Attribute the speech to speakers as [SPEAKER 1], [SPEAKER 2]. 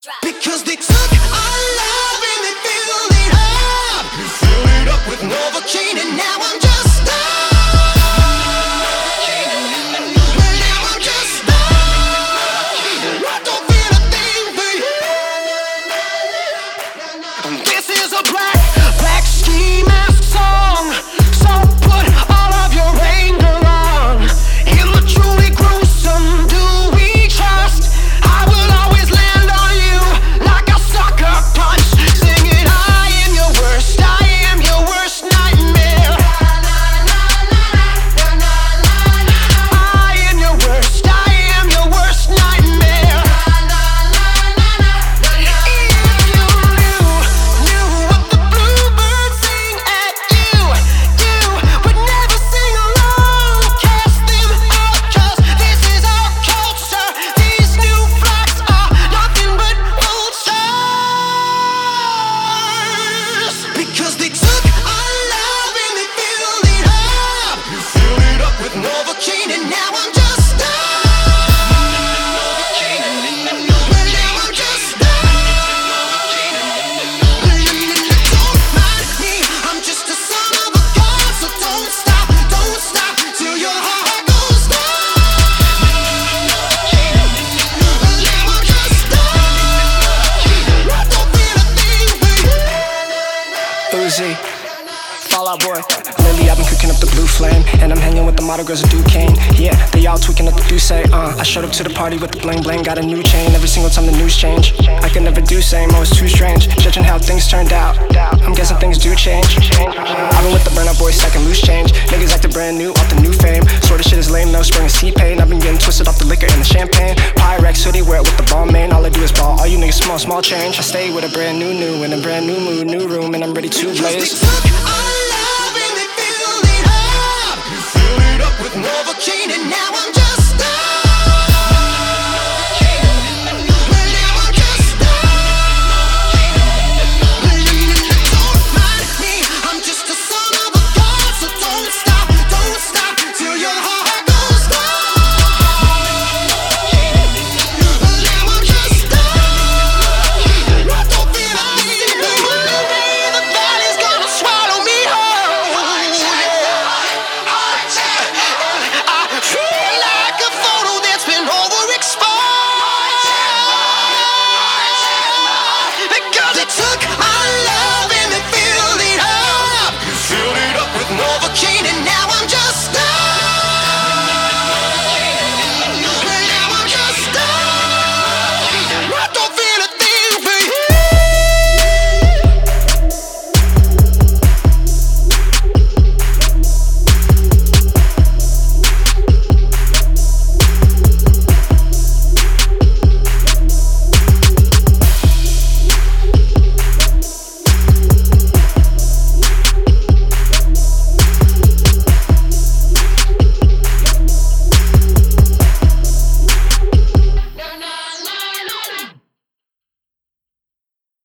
[SPEAKER 1] Because they took our love and they filled it up. You filled it up with Novocaine and now I'm just stuck. Now I'm just stuck. I don't feel a thing for you. This is a black ski mask song. So put all of your anger on. It looked truly gruesome. Do we trust? I will always land on you like a sucker punch. Singing, I am your worst nightmare. I am your worst nightmare. If you knew what the bluebirds sing at you would never sing along. Cast them out, 'cause this is our culture. These new flocks are nothing but vultures. Because they took our love and they filled it up. You filled it up with Novocaine and now I'm just stuck. Now I'm just stuck. Don't mind me, I'm just a son of a gun. So don't stop till your heart goes down. Now I'm just stuck. I don't feel a thing for you.
[SPEAKER 2] Uzi, Fall Out Boy. Lately I've been cooking up the blue flame, and I'm hanging with the model girls at Duquesne. Yeah, they all tweaking up the Duce. I showed up to the party with the bling bling, got a new chain every single time the news change. I could never do same, I was too strange, judging how things turned out. I'm guessing things do change. I've been with the burnout boys stacking loose change. Niggas acting brand new off the new fame. Sort of shit is lame, no spring is T-Pain. I've been getting twisted off the liquor and the champagne. Pyrex hoodie, wear it with the ball main. All I do is ball, all you niggas small change. I stay with a brand new in a brand new mood, new room, and I'm ready to
[SPEAKER 1] They
[SPEAKER 2] blaze.
[SPEAKER 1] took our love and they filled it up. You filled it up with Novocaine and now